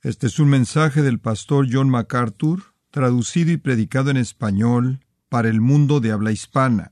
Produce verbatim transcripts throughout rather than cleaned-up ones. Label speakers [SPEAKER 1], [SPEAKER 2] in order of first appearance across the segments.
[SPEAKER 1] Este es un mensaje del pastor John MacArthur, traducido y predicado en español para el mundo de habla hispana.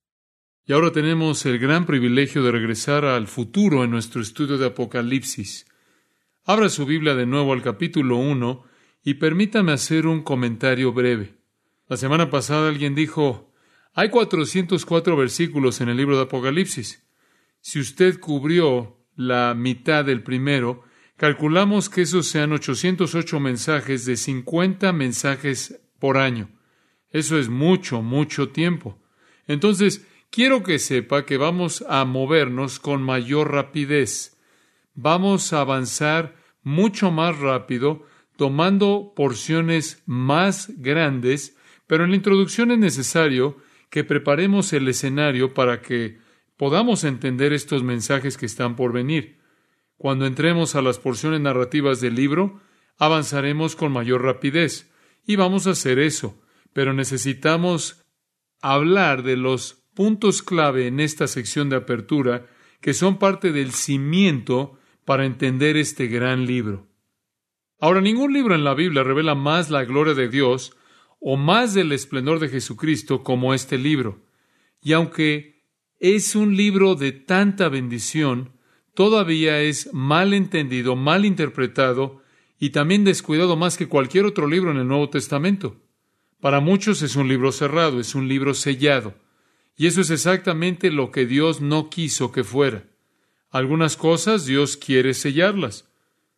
[SPEAKER 2] Y ahora tenemos el gran privilegio de regresar al futuro en nuestro estudio de Apocalipsis. Abra su Biblia de nuevo al capítulo uno y permítame hacer un comentario breve. La semana pasada alguien dijo, hay cuatrocientos cuatro versículos en el libro de Apocalipsis. Si usted cubrió la mitad del primero, calculamos que esos sean ochocientos ocho mensajes de cincuenta mensajes por año. Eso es mucho, mucho tiempo. Entonces, quiero que sepa que vamos a movernos con mayor rapidez. Vamos a avanzar mucho más rápido, tomando porciones más grandes, pero en la introducción es necesario que preparemos el escenario para que podamos entender estos mensajes que están por venir. Cuando entremos a las porciones narrativas del libro, avanzaremos con mayor rapidez, y vamos a hacer eso, pero necesitamos hablar de los puntos clave en esta sección de apertura que son parte del cimiento para entender este gran libro. Ahora, ningún libro en la Biblia revela más la gloria de Dios o más del esplendor de Jesucristo como este libro. Y aunque es un libro de tanta bendición, todavía es mal entendido, mal interpretado y también descuidado más que cualquier otro libro en el Nuevo Testamento. Para muchos es un libro cerrado, es un libro sellado. Y eso es exactamente lo que Dios no quiso que fuera. Algunas cosas Dios quiere sellarlas.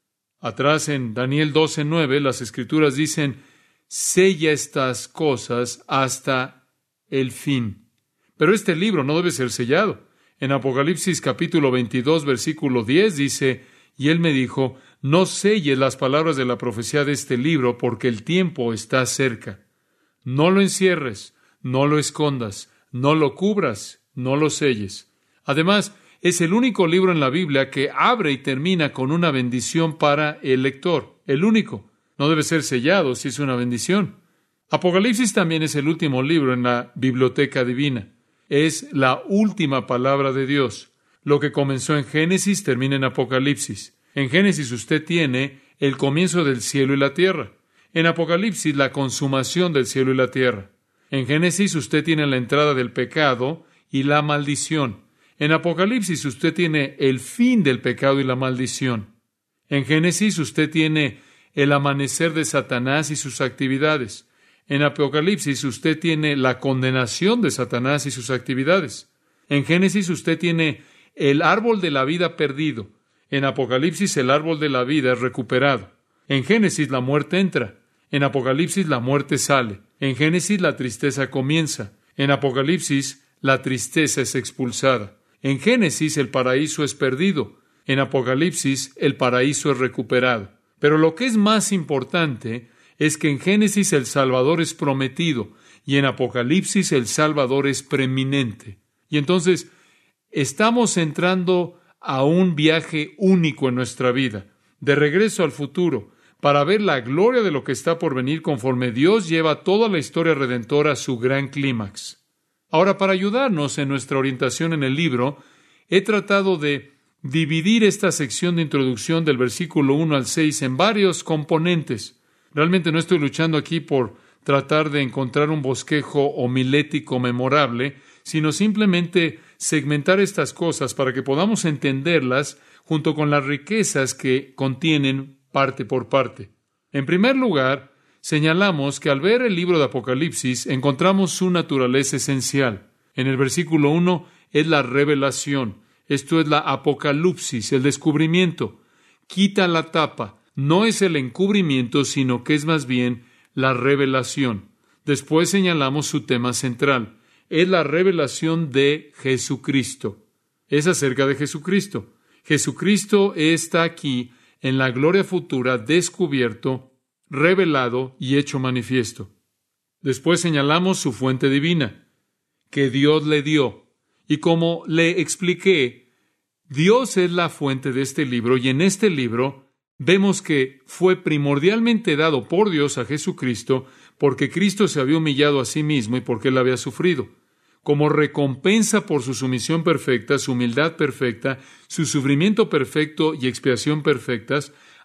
[SPEAKER 2] Atrás en Daniel doce nueve, las Escrituras dicen, sella estas cosas hasta el fin. Pero este libro no debe ser sellado. En Apocalipsis capítulo veintidós, versículo diez dice, y él me dijo, no selles las palabras de la profecía de este libro, porque el tiempo está cerca. No lo encierres, no lo escondas, no lo cubras, no lo selles. Además, es el único libro en la Biblia que abre y termina con una bendición para el lector. El único. No debe ser sellado si es una bendición. Apocalipsis también es el último libro en la biblioteca divina. Es la última palabra de Dios. Lo que comenzó en Génesis termina en Apocalipsis. En Génesis usted tiene el comienzo del cielo y la tierra. En Apocalipsis la consumación del cielo y la tierra. En Génesis usted tiene la entrada del pecado y la maldición. En Apocalipsis usted tiene el fin del pecado y la maldición. En Génesis usted tiene el amanecer de Satanás y sus actividades. En Apocalipsis usted tiene la condenación de Satanás y sus actividades. En Génesis usted tiene el árbol de la vida perdido. En Apocalipsis el árbol de la vida es recuperado. En Génesis la muerte entra. En Apocalipsis la muerte sale. En Génesis la tristeza comienza. En Apocalipsis la tristeza es expulsada. En Génesis el paraíso es perdido. En Apocalipsis el paraíso es recuperado. Pero lo que es más importante es que en Génesis el Salvador es prometido y en Apocalipsis el Salvador es preeminente. Y entonces estamos entrando a un viaje único en nuestra vida, de regreso al futuro, para ver la gloria de lo que está por venir conforme Dios lleva toda la historia redentora a su gran clímax. Ahora, para ayudarnos en nuestra orientación en el libro, he tratado de dividir esta sección de introducción del versículo uno al seis en varios componentes. Realmente no estoy luchando aquí por tratar de encontrar un bosquejo homilético memorable, sino simplemente segmentar estas cosas para que podamos entenderlas junto con las riquezas que contienen parte por parte. En primer lugar, señalamos que al ver el libro de Apocalipsis encontramos su naturaleza esencial. En el versículo uno es la revelación. Esto es la apocalipsis, el descubrimiento. Quita la tapa. No es el encubrimiento, sino que es más bien la revelación. Después señalamos su tema central. Es la revelación de Jesucristo. Es acerca de Jesucristo. Jesucristo está aquí en la gloria futura, descubierto, revelado y hecho manifiesto. Después señalamos su fuente divina, que Dios le dio. Y como le expliqué, Dios es la fuente de este libro, y en este libro vemos que fue primordialmente dado por Dios a Jesucristo porque Cristo se había humillado a sí mismo y porque Él había sufrido. Como recompensa por su sumisión perfecta, su humildad perfecta, su sufrimiento perfecto y expiación perfectas,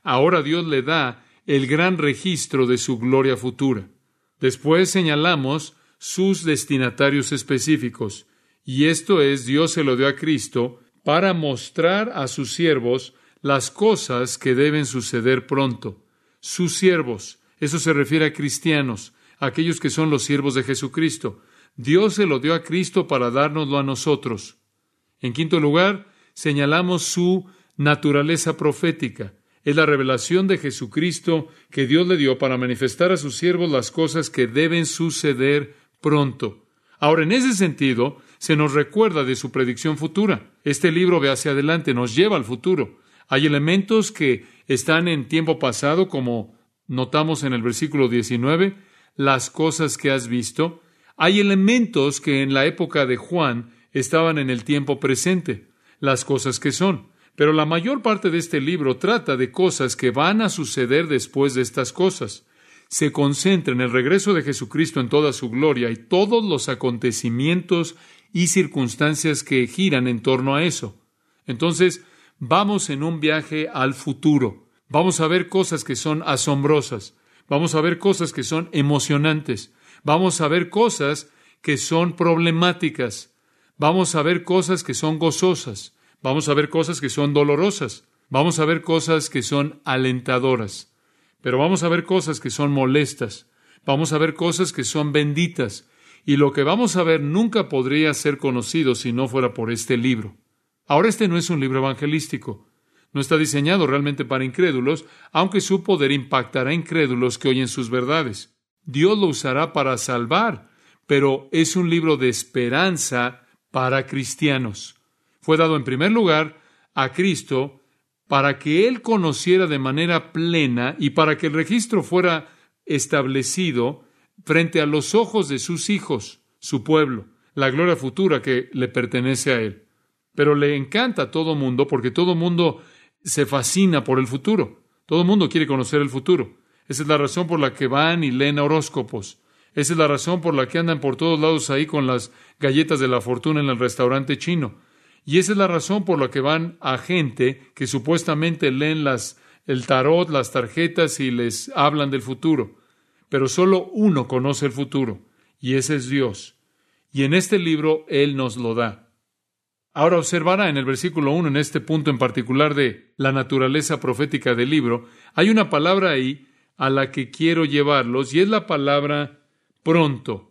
[SPEAKER 2] Ahora Dios le da el gran registro de su gloria futura. Después señalamos sus destinatarios específicos, y esto es, Dios se lo dio a Cristo para mostrar a sus siervos las cosas que deben suceder pronto. Sus siervos, eso se refiere a cristianos, aquellos que son los siervos de Jesucristo. Dios se lo dio a Cristo para dárnoslo a nosotros. En quinto lugar, señalamos su naturaleza profética. Es la revelación de Jesucristo que Dios le dio para manifestar a sus siervos las cosas que deben suceder pronto. Ahora, en ese sentido, se nos recuerda de su predicción futura. Este libro ve hacia adelante, nos lleva al futuro. Hay elementos que están en tiempo pasado, como notamos en el versículo diecinueve, las cosas que has visto. Hay elementos que en la época de Juan estaban en el tiempo presente, las cosas que son. Pero la mayor parte de este libro trata de cosas que van a suceder después de estas cosas. Se concentra en el regreso de Jesucristo en toda su gloria y todos los acontecimientos y circunstancias que giran en torno a eso. Entonces, vamos en un viaje al futuro. Vamos a ver cosas que son asombrosas. Vamos a ver cosas que son emocionantes. Vamos a ver cosas que son problemáticas. Vamos a ver cosas que son gozosas. Vamos a ver cosas que son dolorosas. Vamos a ver cosas que son alentadoras. Pero vamos a ver cosas que son molestas. Vamos a ver cosas que son benditas. Y lo que vamos a ver nunca podría ser conocido si no fuera por este libro. Ahora, este no es un libro evangelístico. No está diseñado realmente para incrédulos, aunque su poder impactará a incrédulos que oyen sus verdades. Dios lo usará para salvar, pero es un libro de esperanza para cristianos. Fue dado en primer lugar a Cristo para que Él conociera de manera plena y para que el registro fuera establecido frente a los ojos de sus hijos, su pueblo, la gloria futura que le pertenece a Él. Pero le encanta a todo mundo porque todo mundo se fascina por el futuro. Todo mundo quiere conocer el futuro. Esa es la razón por la que van y leen horóscopos. Esa es la razón por la que andan por todos lados ahí con las galletas de la fortuna en el restaurante chino. Y esa es la razón por la que van a gente que supuestamente leen las, el tarot, las tarjetas y les hablan del futuro. Pero solo uno conoce el futuro, y ese es Dios. Y en este libro Él nos lo da. Ahora observará en el versículo uno, en este punto en particular de la naturaleza profética del libro, hay una palabra ahí a la que quiero llevarlos, y es la palabra pronto.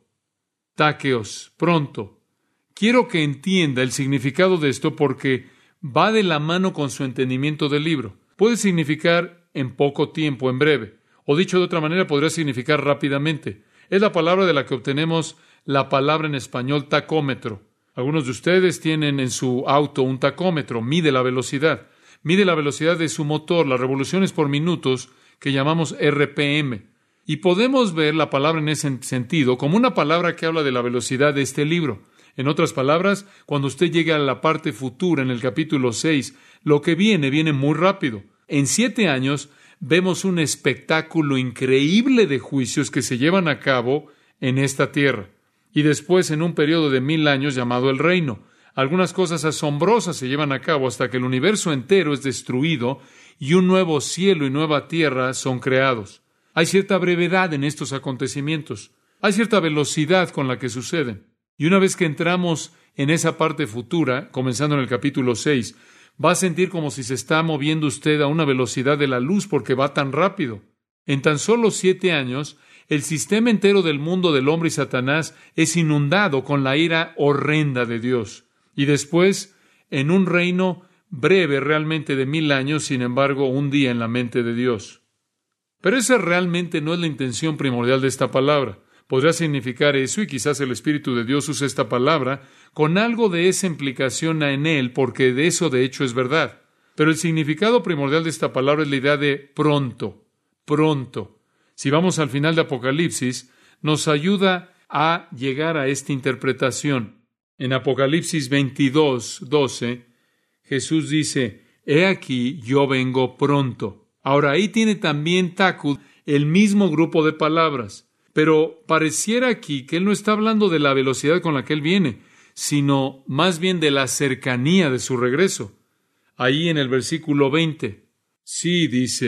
[SPEAKER 2] Takeos, pronto. Quiero que entienda el significado de esto porque va de la mano con su entendimiento del libro. Puede significar en poco tiempo, en breve, o dicho de otra manera, podría significar rápidamente. Es la palabra de la que obtenemos la palabra en español tacómetro. Algunos de ustedes tienen en su auto un tacómetro, mide la velocidad. Mide la velocidad de su motor, las revoluciones por minutos, que llamamos R P M. Y podemos ver la palabra en ese sentido como una palabra que habla de la velocidad de este libro. En otras palabras, cuando usted llegue a la parte futura en el capítulo seis, lo que viene, viene muy rápido. En siete años vemos un espectáculo increíble de juicios que se llevan a cabo en esta tierra. Y después en un periodo de mil años llamado el reino. Algunas cosas asombrosas se llevan a cabo hasta que el universo entero es destruido y un nuevo cielo y nueva tierra son creados. Hay cierta brevedad en estos acontecimientos. Hay cierta velocidad con la que suceden. Y una vez que entramos en esa parte futura, comenzando en el capítulo seis, va a sentir como si se está moviendo usted a una velocidad de la luz porque va tan rápido. En tan solo siete años, el sistema entero del mundo del hombre y Satanás es inundado con la ira horrenda de Dios. Y después, en un reino breve realmente de mil años, sin embargo, un día en la mente de Dios. Pero esa realmente no es la intención primordial de esta palabra. Podría significar eso, y quizás el Espíritu de Dios use esta palabra con algo de esa implicación en él, porque de eso de hecho es verdad. Pero el significado primordial de esta palabra es la idea de pronto, pronto. Si vamos al final de Apocalipsis, nos ayuda a llegar a esta interpretación. En Apocalipsis veintidós, doce, Jesús dice, «He aquí, yo vengo pronto». Ahora, ahí tiene también Tacud el mismo grupo de palabras. Pero pareciera aquí que él no está hablando de la velocidad con la que él viene, sino más bien de la cercanía de su regreso. Ahí en el versículo veinte, sí, dice,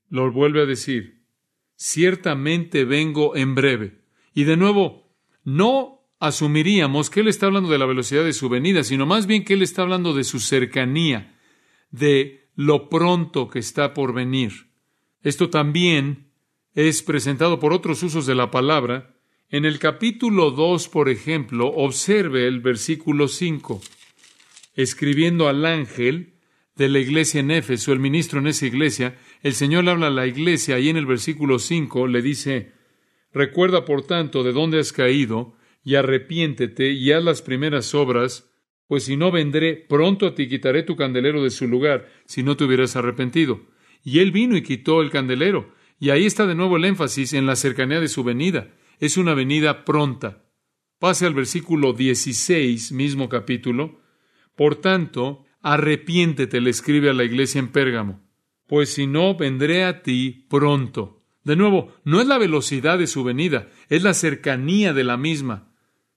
[SPEAKER 2] lo vuelve a decir, ciertamente vengo en breve. Y de nuevo, no asumiríamos que Él está hablando de la velocidad de su venida, sino más bien que Él está hablando de su cercanía, de lo pronto que está por venir. Esto también es presentado por otros usos de la palabra. En el capítulo dos, por ejemplo, observe el versículo cinco. Escribiendo al ángel de la iglesia en Éfeso, el ministro en esa iglesia, el Señor le habla a la iglesia y en el versículo cinco le dice, recuerda por tanto de dónde has caído y arrepiéntete y haz las primeras obras, pues si no vendré pronto a ti y quitaré tu candelero de su lugar si no te hubieras arrepentido. Y Él vino y quitó el candelero. Y ahí está de nuevo el énfasis en la cercanía de su venida. Es una venida pronta. Pase al versículo dieciséis, mismo capítulo. Por tanto, arrepiéntete, le escribe a la iglesia en Pérgamo, pues si no, vendré a ti pronto. De nuevo, no es la velocidad de su venida, es la cercanía de la misma.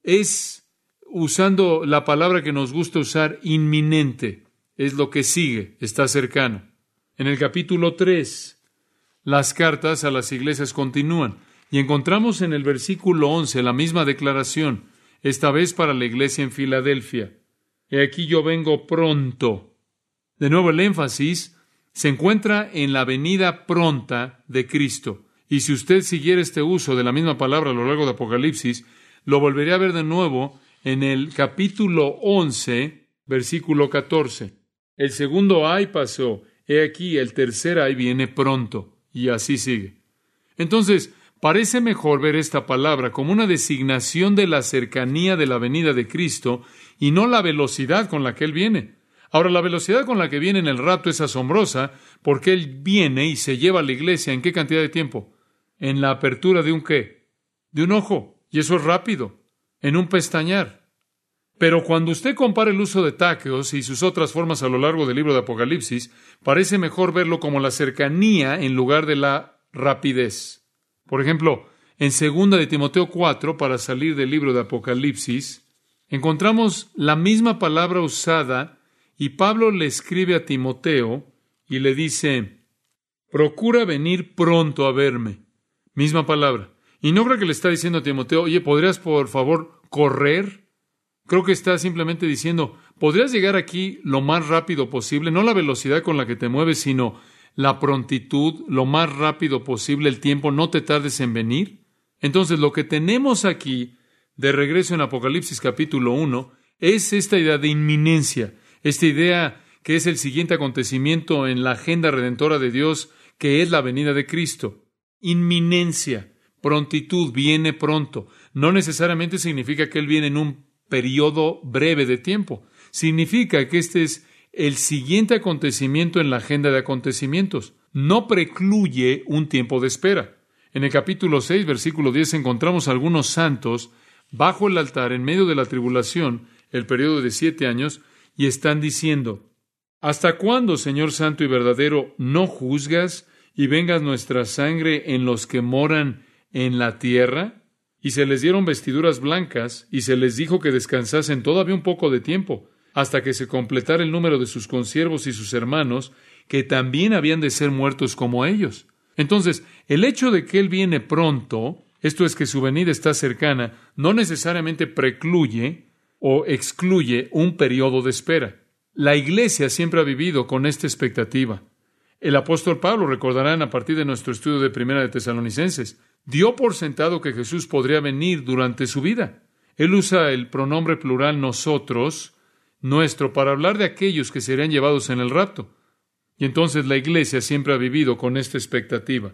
[SPEAKER 2] Es, usando la palabra que nos gusta usar, inminente. Es lo que sigue, está cercano. En el capítulo tres, las cartas a las iglesias continúan y encontramos en el versículo once la misma declaración, esta vez para la iglesia en Filadelfia. He aquí yo vengo pronto. De nuevo el énfasis se encuentra en la venida pronta de Cristo. Y si usted siguiera este uso de la misma palabra a lo largo de Apocalipsis, lo volvería a ver de nuevo en el capítulo once, versículo catorce. El segundo ay pasó, he aquí el tercer ay viene pronto. Y así sigue. Entonces, parece mejor ver esta palabra como una designación de la cercanía de la venida de Cristo y no la velocidad con la que Él viene. Ahora, la velocidad con la que viene en el rapto es asombrosa porque Él viene y se lleva a la iglesia ¿en qué cantidad de tiempo? En la apertura de un ¿qué? De un ojo. Y eso es rápido. En un pestañear. Pero cuando usted compara el uso de taqueos y sus otras formas a lo largo del libro de Apocalipsis, parece mejor verlo como la cercanía en lugar de la rapidez. Por ejemplo, en segunda de Timoteo cuatro, para salir del libro de Apocalipsis, encontramos la misma palabra usada y Pablo le escribe a Timoteo y le dice, procura venir pronto a verme. Misma palabra. Y no creo que le está diciendo a Timoteo, oye, ¿podrías por favor correr? Creo que está simplemente diciendo, ¿podrías llegar aquí lo más rápido posible? No la velocidad con la que te mueves, sino la prontitud, lo más rápido posible, el tiempo, no te tardes en venir. Entonces, lo que tenemos aquí, de regreso en Apocalipsis capítulo uno, es esta idea de inminencia, esta idea que es el siguiente acontecimiento en la agenda redentora de Dios, que es la venida de Cristo. Inminencia, prontitud, viene pronto. No necesariamente significa que Él viene en un periodo breve de tiempo. Significa que este es el siguiente acontecimiento en la agenda de acontecimientos. No precluye un tiempo de espera. En el capítulo seis, versículo diez, encontramos algunos santos bajo el altar en medio de la tribulación, el periodo de siete años, y están diciendo, ¿hasta cuándo, Señor santo y verdadero, no juzgas y vengas nuestra sangre en los que moran en la tierra? Y se les dieron vestiduras blancas, y se les dijo que descansasen todavía un poco de tiempo, hasta que se completara el número de sus consiervos y sus hermanos, que también habían de ser muertos como ellos. Entonces, el hecho de que Él viene pronto, esto es que su venida está cercana, no necesariamente precluye o excluye un periodo de espera. La Iglesia siempre ha vivido con esta expectativa. El apóstol Pablo, recordarán a partir de nuestro estudio de Primera de Tesalonicenses, dio por sentado que Jesús podría venir durante su vida. Él usa el pronombre plural nosotros, nuestro, para hablar de aquellos que serían llevados en el rapto. Y entonces la iglesia siempre ha vivido con esta expectativa.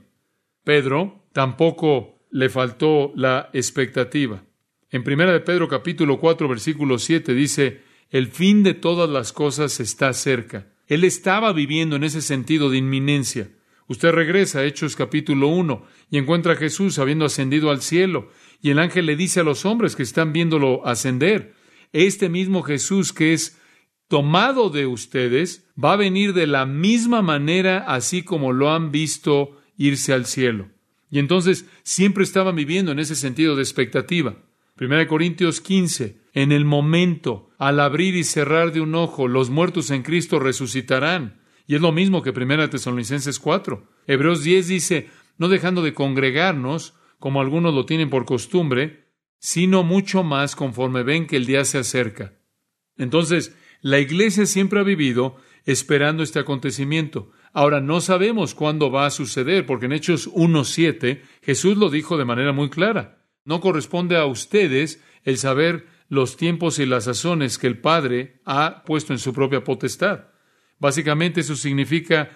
[SPEAKER 2] Pedro tampoco le faltó la expectativa. En Primera de Pedro capítulo cuatro, versículo siete dice, el fin de todas las cosas está cerca. Él estaba viviendo en ese sentido de inminencia. Usted regresa a Hechos capítulo uno y encuentra a Jesús habiendo ascendido al cielo. Y el ángel le dice a los hombres que están viéndolo ascender, este mismo Jesús que es tomado de ustedes va a venir de la misma manera así como lo han visto irse al cielo. Y entonces siempre estaban viviendo en ese sentido de expectativa. Primera de Corintios quince, en el momento, al abrir y cerrar de un ojo, los muertos en Cristo resucitarán. Y es lo mismo que Primera de Tesalonicenses cuatro. Hebreos diez dice, no dejando de congregarnos, como algunos lo tienen por costumbre, sino mucho más conforme ven que el día se acerca. Entonces, la iglesia siempre ha vivido esperando este acontecimiento. Ahora, no sabemos cuándo va a suceder, porque en Hechos uno siete, Jesús lo dijo de manera muy clara. No corresponde a ustedes el saber los tiempos y las sazones que el Padre ha puesto en su propia potestad. Básicamente eso significa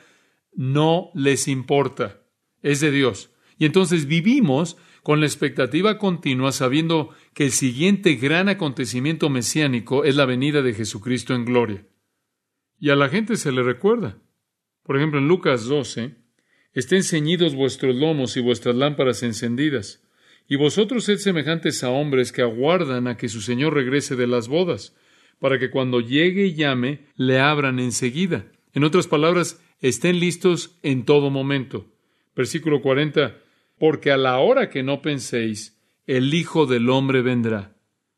[SPEAKER 2] no les importa, es de Dios. Y entonces vivimos con la expectativa continua, sabiendo que el siguiente gran acontecimiento mesiánico es la venida de Jesucristo en gloria. Y a la gente se le recuerda. Por ejemplo, en Lucas doce, estén ceñidos vuestros lomos y vuestras lámparas encendidas, y vosotros sed semejantes a hombres que aguardan a que su Señor regrese de las bodas, para que cuando llegue y llame, le abran enseguida. En otras palabras, estén listos en todo momento. Versículo cuarenta, porque a la hora que no penséis, el Hijo del Hombre vendrá.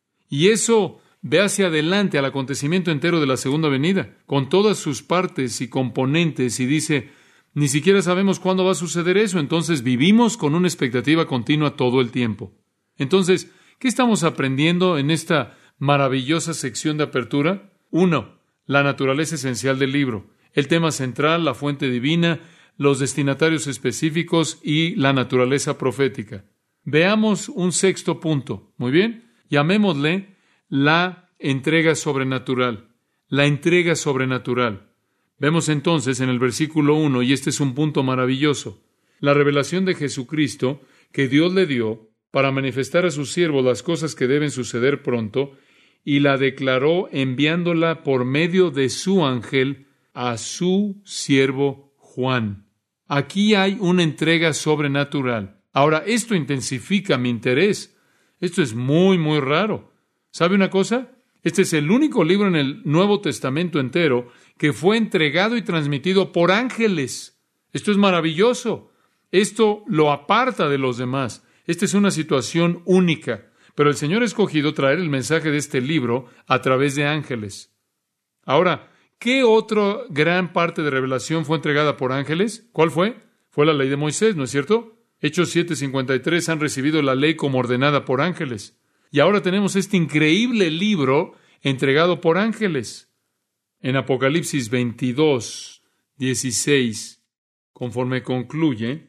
[SPEAKER 2] Y eso ve hacia adelante al acontecimiento entero de la segunda venida, con todas sus partes y componentes, y dice, ni siquiera sabemos cuándo va a suceder eso, entonces vivimos con una expectativa continua todo el tiempo. Entonces, ¿qué estamos aprendiendo en esta maravillosa sección de apertura? Uno, la naturaleza esencial del libro, el tema central, la fuente divina, los destinatarios específicos y la naturaleza profética. Veamos un sexto punto. Muy bien, llamémosle la entrega sobrenatural. La entrega sobrenatural. Vemos entonces en el versículo uno, y este es un punto maravilloso, la revelación de Jesucristo que Dios le dio para manifestar a sus siervos las cosas que deben suceder pronto, y la declaró enviándola por medio de su ángel a su siervo Juan. Aquí hay una entrega sobrenatural. Ahora, esto intensifica mi interés. Esto es muy, muy raro. ¿Sabe una cosa? Este es el único libro en el Nuevo Testamento entero que fue entregado y transmitido por ángeles. Esto es maravilloso. Esto lo aparta de los demás. Esta es una situación única. Pero el Señor ha escogido traer el mensaje de este libro a través de ángeles. Ahora, ¿qué otra gran parte de revelación fue entregada por ángeles? ¿Cuál fue? Fue la ley de Moisés, ¿no es cierto? Hechos siete cincuenta y tres han recibido la ley como ordenada por ángeles. Y ahora tenemos este increíble libro entregado por ángeles. En Apocalipsis veintidós, dieciséis, conforme concluye,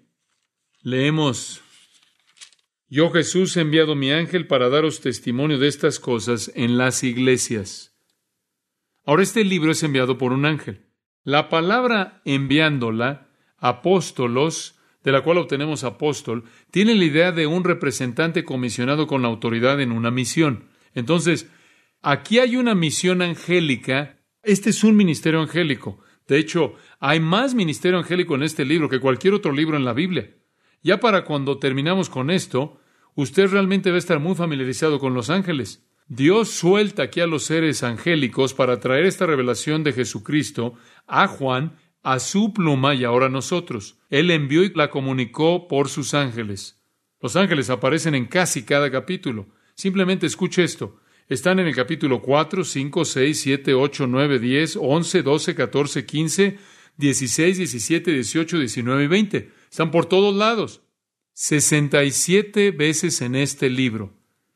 [SPEAKER 2] leemos, yo Jesús he enviado mi ángel para daros testimonio de estas cosas en las iglesias. Ahora este libro es enviado por un ángel. La palabra enviándola, apóstolos, de la cual obtenemos apóstol, tiene la idea de un representante comisionado con la autoridad en una misión. Entonces, aquí hay una misión angélica. Este es un ministerio angélico. De hecho, hay más ministerio angélico en este libro que cualquier otro libro en la Biblia. Ya para cuando terminamos con esto, usted realmente va a estar muy familiarizado con los ángeles. Dios suelta aquí a los seres angélicos para traer esta revelación de Jesucristo a Juan, a su pluma y ahora a nosotros. Él envió y la comunicó por sus ángeles. Los ángeles aparecen en casi cada capítulo. Simplemente escuche esto. Están en el capítulo cuatro, cinco, seis, siete, ocho, nueve, diez, once, doce, catorce, quince, dieciséis, diecisiete, dieciocho, diecinueve y veinte. Están por todos lados. sesenta y siete veces en este libro.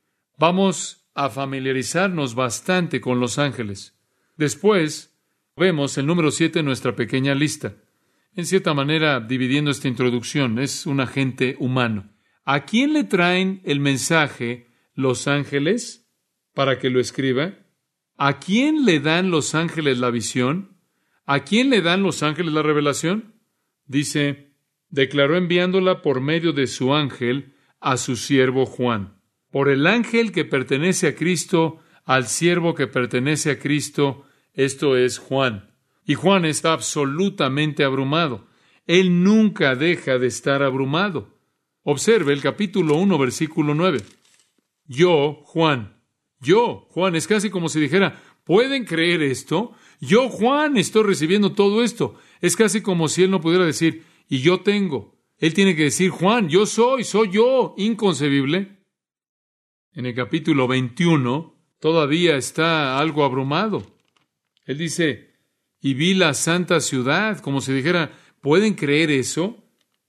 [SPEAKER 2] Vamos a familiarizarnos bastante con los ángeles. Después, vemos el número siete en nuestra pequeña lista. En cierta manera, dividiendo esta introducción, es un agente humano. ¿A quién le traen el mensaje los ángeles para que lo escriba? ¿A quién le dan los ángeles la visión? ¿A quién le dan los ángeles la revelación? Dice, declaró enviándola por medio de su ángel a su siervo Juan. Por el ángel que pertenece a Cristo, al siervo que pertenece a Cristo, esto es Juan. Y Juan está absolutamente abrumado. Él nunca deja de estar abrumado. Observe el capítulo uno, versículo nueve. Yo, Juan. Yo, Juan, es casi como si dijera, ¿pueden creer esto? Yo, Juan, estoy recibiendo todo esto. Es casi como si él no pudiera decir, y yo tengo. Él tiene que decir, Juan, yo soy, soy yo. Inconcebible. En el capítulo veintiuno, todavía está algo abrumado. Él dice, y vi la santa ciudad, como si dijera, ¿pueden creer eso?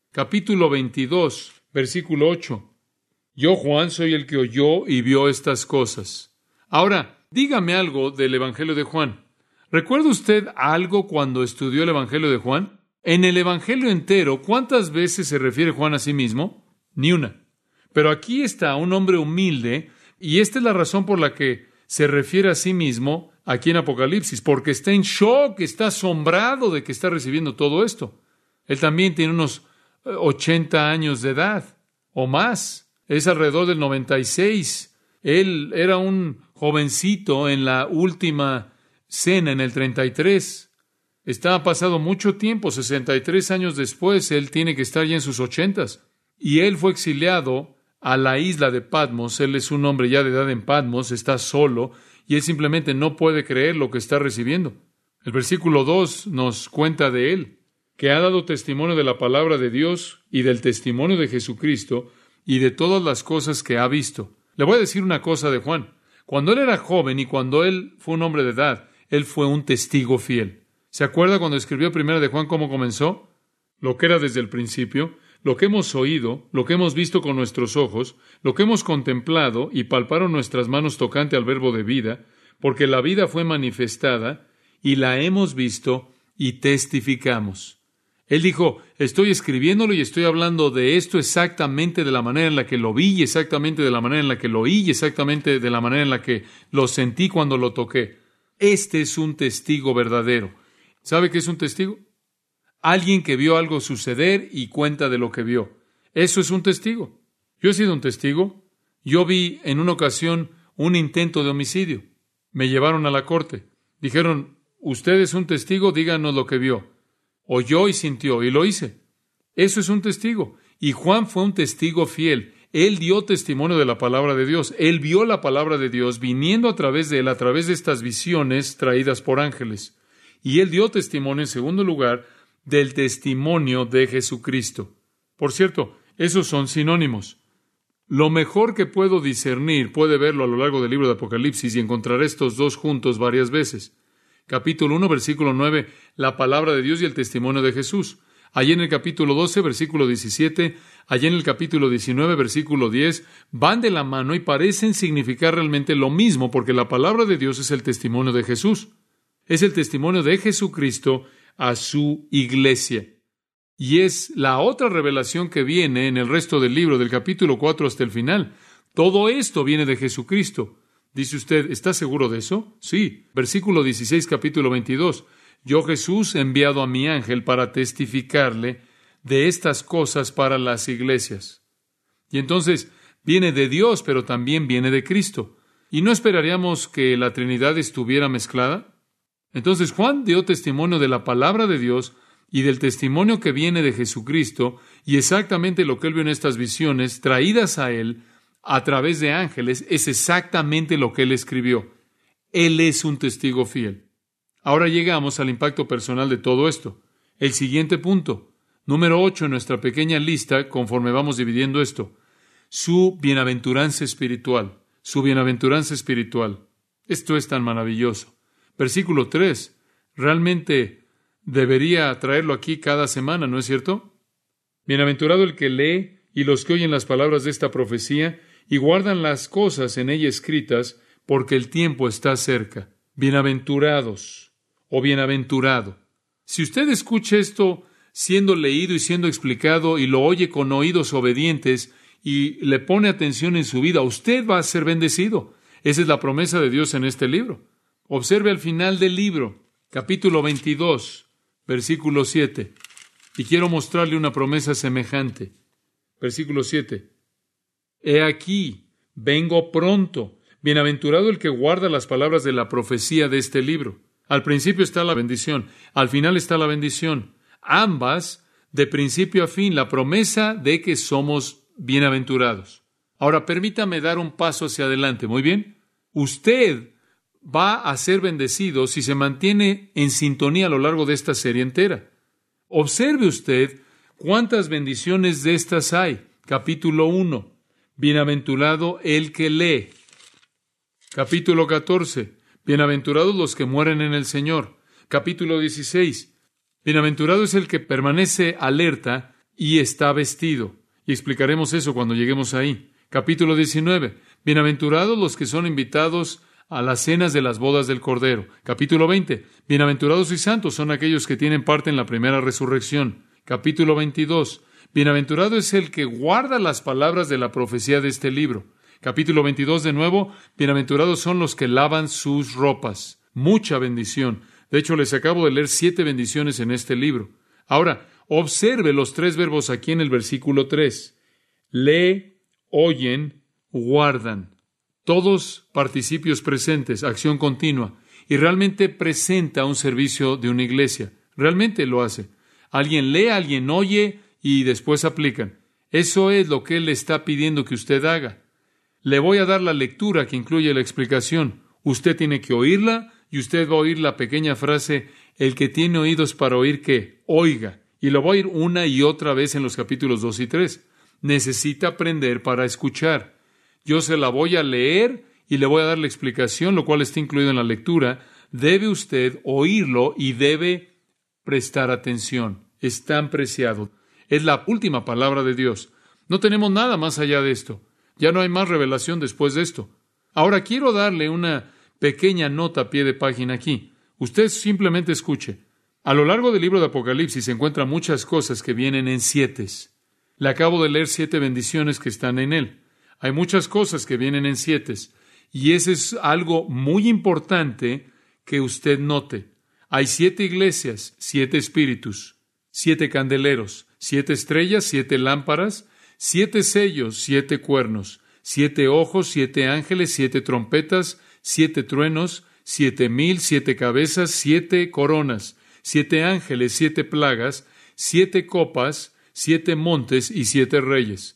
[SPEAKER 2] capítulo veintidós, versículo ocho. Yo, Juan, soy el que oyó y vio estas cosas. Ahora, dígame algo del Evangelio de Juan. ¿Recuerda usted algo cuando estudió el Evangelio de Juan? En el Evangelio entero, ¿cuántas veces se refiere Juan a sí mismo? Ni una. Pero aquí está un hombre humilde, y esta es la razón por la que se refiere a sí mismo aquí en Apocalipsis, porque está en shock, está asombrado de que está recibiendo todo esto. Él también tiene unos ochenta años de edad, o más. Es alrededor del noventa y seis. Él era un jovencito en la última cena, en el treinta y tres. Está pasado mucho tiempo, sesenta y tres años después, él tiene que estar ya en sus ochentas. Y él fue exiliado a la isla de Patmos. Él es un hombre ya de edad en Patmos, está solo, y él simplemente no puede creer lo que está recibiendo. El versículo dos nos cuenta de él, que ha dado testimonio de la palabra de Dios y del testimonio de Jesucristo y de todas las cosas que ha visto. Le voy a decir una cosa de Juan. Cuando él era joven y cuando él fue un hombre de edad, él fue un testigo fiel. ¿Se acuerda cuando escribió Primera de Juan cómo comenzó? Lo que era desde el principio, lo que hemos oído, lo que hemos visto con nuestros ojos, lo que hemos contemplado y palparon nuestras manos tocante al verbo de vida, porque la vida fue manifestada y la hemos visto y testificamos. Él dijo, estoy escribiéndolo y estoy hablando de esto exactamente de la manera en la que lo vi, y exactamente de la manera en la que lo oí, y exactamente de la manera en la que lo sentí cuando lo toqué. Este es un testigo verdadero. ¿Sabe qué es un testigo? Alguien que vio algo suceder y cuenta de lo que vio. Eso es un testigo. Yo he sido un testigo. Yo vi en una ocasión un intento de homicidio. Me llevaron a la corte. Dijeron, usted es un testigo, díganos lo que vio. Oyó y sintió, y lo hice. Eso es un testigo. Y Juan fue un testigo fiel. Él dio testimonio de la palabra de Dios. Él vio la palabra de Dios viniendo a través de él, a través de estas visiones traídas por ángeles. Y él dio testimonio, en segundo lugar, del testimonio de Jesucristo. Por cierto, esos son sinónimos. Lo mejor que puedo discernir, puede verlo a lo largo del libro de Apocalipsis y encontrar estos dos juntos varias veces. Capítulo uno, versículo nueve, la palabra de Dios y el testimonio de Jesús. Allí en el capítulo doce, versículo diecisiete, allí en el capítulo diecinueve, versículo diez, van de la mano y parecen significar realmente lo mismo, porque la palabra de Dios es el testimonio de Jesús. Es el testimonio de Jesucristo a su iglesia. Y es la otra revelación que viene en el resto del libro, del capítulo cuatro hasta el final. Todo esto viene de Jesucristo. Dice usted, ¿está seguro de eso? Sí. Versículo dieciséis, capítulo veintidós. Yo, Jesús, he enviado a mi ángel para testificarle de estas cosas para las iglesias. Y entonces viene de Dios, pero también viene de Cristo. ¿Y no esperaríamos que la Trinidad estuviera mezclada? Entonces Juan dio testimonio de la palabra de Dios y del testimonio que viene de Jesucristo, y exactamente lo que él vio en estas visiones traídas a él a través de ángeles es exactamente lo que él escribió. Él es un testigo fiel. Ahora llegamos al impacto personal de todo esto. El siguiente punto, número ocho en nuestra pequeña lista, conforme vamos dividiendo esto, su bienaventuranza espiritual, su bienaventuranza espiritual. Esto es tan maravilloso. Versículo tres, realmente debería traerlo aquí cada semana, ¿no es cierto? Bienaventurado el que lee y los que oyen las palabras de esta profecía y guardan las cosas en ella escritas, porque el tiempo está cerca. Bienaventurados o bienaventurado. Si usted escucha esto siendo leído y siendo explicado y lo oye con oídos obedientes y le pone atención en su vida, usted va a ser bendecido. Esa es la promesa de Dios en este libro. Observe al final del libro, capítulo veintidós, versículo siete. Y quiero mostrarle una promesa semejante. Versículo siete. He aquí, vengo pronto. Bienaventurado el que guarda las palabras de la profecía de este libro. Al principio está la bendición, al final está la bendición. Ambas, de principio a fin, la promesa de que somos bienaventurados. Ahora, permítame dar un paso hacia adelante, ¿muy bien? Usted va a ser bendecido si se mantiene en sintonía a lo largo de esta serie entera. Observe usted cuántas bendiciones de estas hay. Capítulo uno. Bienaventurado el que lee. Capítulo catorce. Bienaventurados los que mueren en el Señor. Capítulo dieciséis. Bienaventurado es el que permanece alerta y está vestido. Y explicaremos eso cuando lleguemos ahí. Capítulo diecinueve. Bienaventurados los que son invitados a las cenas de las bodas del Cordero. Capítulo veinte. Bienaventurados y santos son aquellos que tienen parte en la primera resurrección. Capítulo veintidós. Bienaventurado es el que guarda las palabras de la profecía de este libro. Capítulo veintidós de nuevo. Bienaventurados son los que lavan sus ropas. Mucha bendición. De hecho, les acabo de leer siete bendiciones en este libro. Ahora, observe los tres verbos aquí en el versículo tres. Lee, oyen, guardan. Todos participios presentes, acción continua. Y realmente presenta un servicio de una iglesia. Realmente lo hace. Alguien lee, alguien oye y después aplican. Eso es lo que Él le está pidiendo que usted haga. Le voy a dar la lectura que incluye la explicación. Usted tiene que oírla y usted va a oír la pequeña frase, el que tiene oídos para oír, que oiga. Y lo voy a oír una y otra vez en los capítulos dos y tres. Necesita aprender para escuchar. Yo se la voy a leer y le voy a dar la explicación, lo cual está incluido en la lectura. Debe usted oírlo y debe prestar atención. Es tan preciado. Es la última palabra de Dios. No tenemos nada más allá de esto. Ya no hay más revelación después de esto. Ahora quiero darle una pequeña nota a pie de página aquí. Usted simplemente escuche. A lo largo del libro de Apocalipsis se encuentran muchas cosas que vienen en sietes. Le acabo de leer siete bendiciones que están en él. Hay muchas cosas que vienen en sietes. Y eso es algo muy importante que usted note. Hay siete iglesias, siete espíritus, siete candeleros, siete estrellas, siete lámparas, siete sellos, siete cuernos, siete ojos, siete ángeles, siete trompetas, siete truenos, siete mil, siete cabezas, siete coronas, siete ángeles, siete plagas, siete copas, siete montes y siete reyes.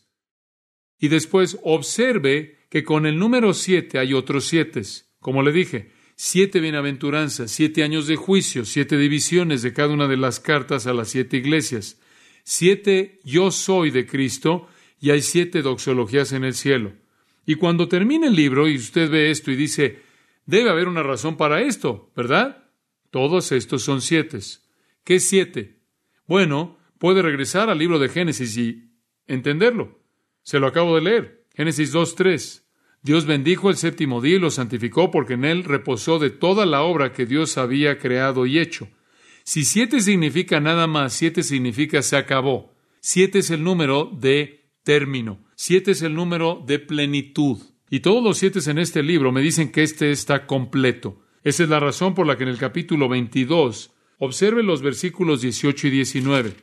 [SPEAKER 2] Y después observe que con el número siete hay otros siete. Como le dije, siete bienaventuranzas, siete años de juicio, siete divisiones de cada una de las cartas a las siete iglesias, siete yo soy de Cristo, y hay siete doxologías en el cielo. Y cuando termine el libro y usted ve esto y dice, debe haber una razón para esto, ¿verdad? Todos estos son siete. ¿Qué siete? Bueno, puede regresar al libro de Génesis y entenderlo. Se lo acabo de leer. Génesis dos tres. Dios bendijo el séptimo día y lo santificó porque en él reposó de toda la obra que Dios había creado y hecho. Si siete significa nada más, siete significa se acabó. Siete es el número de término. Siete es el número de plenitud. Y todos los siete en este libro me dicen que este está completo. Esa es la razón por la que en el capítulo veintidós, observe los versículos dieciocho y diecinueve.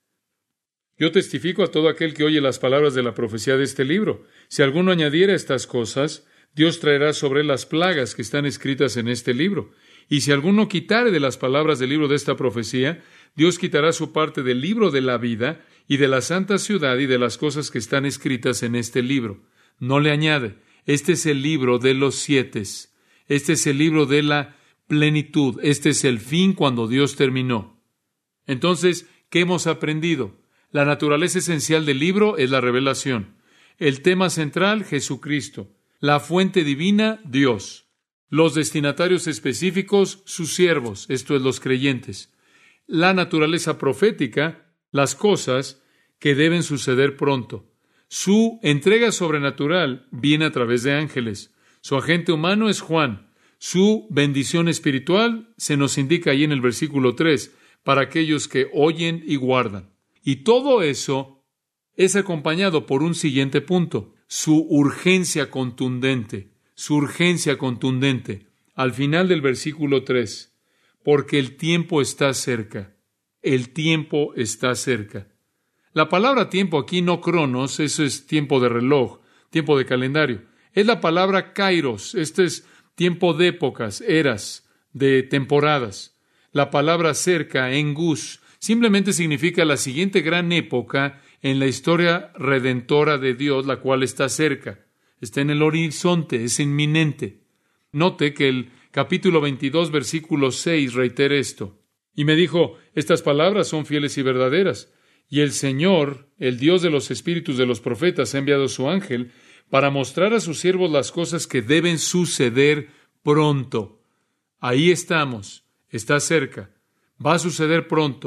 [SPEAKER 2] Yo testifico a todo aquel que oye las palabras de la profecía de este libro. Si alguno añadiera estas cosas, Dios traerá sobre él las plagas que están escritas en este libro. Y si alguno quitare de las palabras del libro de esta profecía, Dios quitará su parte del libro de la vida y de la santa ciudad y de las cosas que están escritas en este libro. No le añade. Este es el libro de los siete. Este es el libro de la plenitud. Este es el fin cuando Dios terminó. Entonces, ¿qué hemos aprendido? La naturaleza esencial del libro es la revelación. El tema central, Jesucristo. La fuente divina, Dios. Los destinatarios específicos, sus siervos, esto es, los creyentes. La naturaleza profética, las cosas que deben suceder pronto. Su entrega sobrenatural viene a través de ángeles. Su agente humano es Juan. Su bendición espiritual se nos indica ahí en el versículo tres, para aquellos que oyen y guardan. Y todo eso es acompañado por un siguiente punto, su urgencia contundente, su urgencia contundente, al final del versículo tres, porque el tiempo está cerca, el tiempo está cerca. La palabra tiempo aquí, no cronos, eso es tiempo de reloj, tiempo de calendario, es la palabra kairos, este es tiempo de épocas, eras, de temporadas. La palabra cerca, engus, simplemente significa la siguiente gran época en la historia redentora de Dios, la cual está cerca. Está en el horizonte, es inminente. Note que el capítulo veintidós, versículo seis, reitera esto. Y me dijo, estas palabras son fieles y verdaderas. Y el Señor, el Dios de los espíritus de los profetas, ha enviado su ángel para mostrar a sus siervos las cosas que deben suceder pronto. Ahí estamos, está cerca, va a suceder pronto.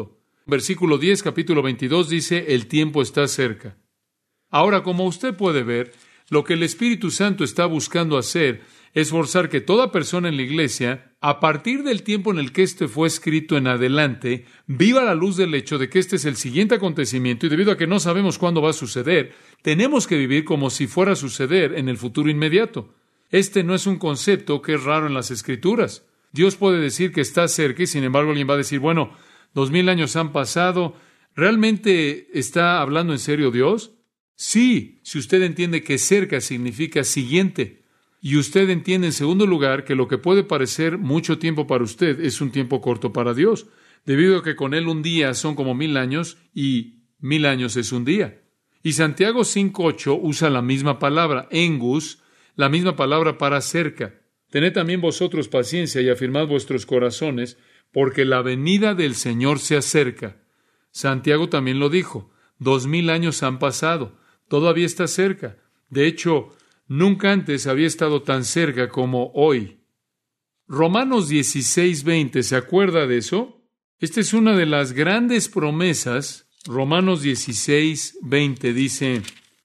[SPEAKER 2] Versículo diez, capítulo veintidós dice, el tiempo está cerca. Ahora, como usted puede ver, lo que el Espíritu Santo está buscando hacer es forzar que toda persona en la iglesia, a partir del tiempo en el que este fue escrito en adelante, viva a la luz del hecho de que este es el siguiente acontecimiento y debido a que no sabemos cuándo va a suceder, tenemos que vivir como si fuera a suceder en el futuro inmediato. Este no es un concepto que es raro en las Escrituras. Dios puede decir que está cerca y sin embargo alguien va a decir, bueno, dos mil años han pasado. ¿Realmente está hablando en serio Dios? Sí, si usted entiende que cerca significa siguiente. Y usted entiende en segundo lugar que lo que puede parecer mucho tiempo para usted es un tiempo corto para Dios, debido a que con Él un día son como mil años y mil años es un día. Y Santiago cinco ocho usa la misma palabra, engus, la misma palabra para cerca. Tened también vosotros paciencia y afirmad vuestros corazones, porque la venida del Señor se acerca. Santiago también lo dijo, dos mil años han pasado, todavía está cerca. De hecho, nunca antes había estado tan cerca como hoy. Romanos dieciséis veinte, ¿se acuerda de eso? Esta es una de las grandes promesas. Romanos dieciséis veinte dice,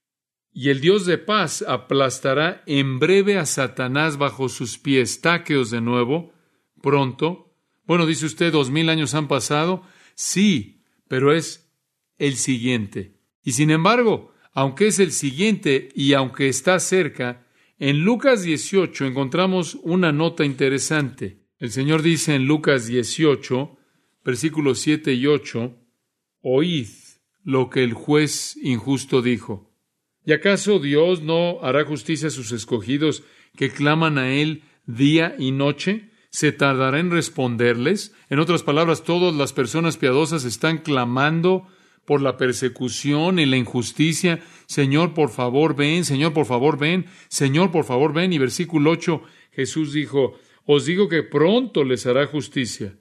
[SPEAKER 2] y el Dios de paz aplastará en breve a Satanás bajo sus pies. Táqueos de nuevo, pronto. Bueno, dice usted, dos mil años han pasado. Sí, pero es el siguiente. Y sin embargo, aunque es el siguiente y aunque está cerca, en Lucas dieciocho encontramos una nota interesante. El Señor dice en Lucas dieciocho, versículos siete y ocho, oíd lo que el juez injusto dijo. ¿Y acaso Dios no hará justicia a sus escogidos que claman a Él día y noche? ¿Se tardará en responderles? En otras palabras, todas las personas piadosas están clamando por la persecución y la injusticia. Señor, por favor, ven. Señor, por favor, ven. Señor, por favor, ven. Y versículo ocho, Jesús dijo, os digo que pronto les hará justicia.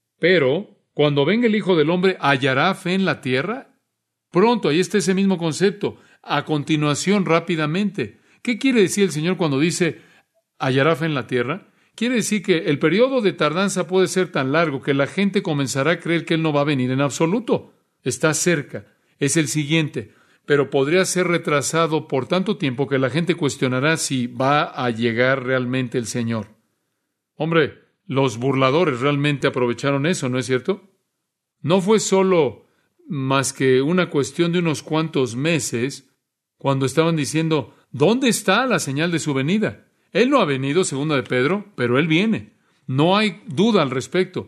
[SPEAKER 2] Pero, cuando venga el Hijo del Hombre, ¿hallará fe en la tierra? Pronto, ahí está ese mismo concepto. A continuación, rápidamente. ¿Qué quiere decir el Señor cuando dice, hallará fe en la tierra? Quiere decir que el periodo de tardanza puede ser tan largo que la gente comenzará a creer que Él no va a venir en absoluto. Está cerca, es el siguiente, pero podría ser retrasado por tanto tiempo que la gente cuestionará si va a llegar realmente el Señor. Hombre, los burladores realmente aprovecharon eso, ¿no es cierto? No fue solo más que una cuestión de unos cuantos meses cuando estaban diciendo, ¿dónde está la señal de su venida? Él no ha venido, segunda de Pedro, pero Él viene. No hay duda al respecto.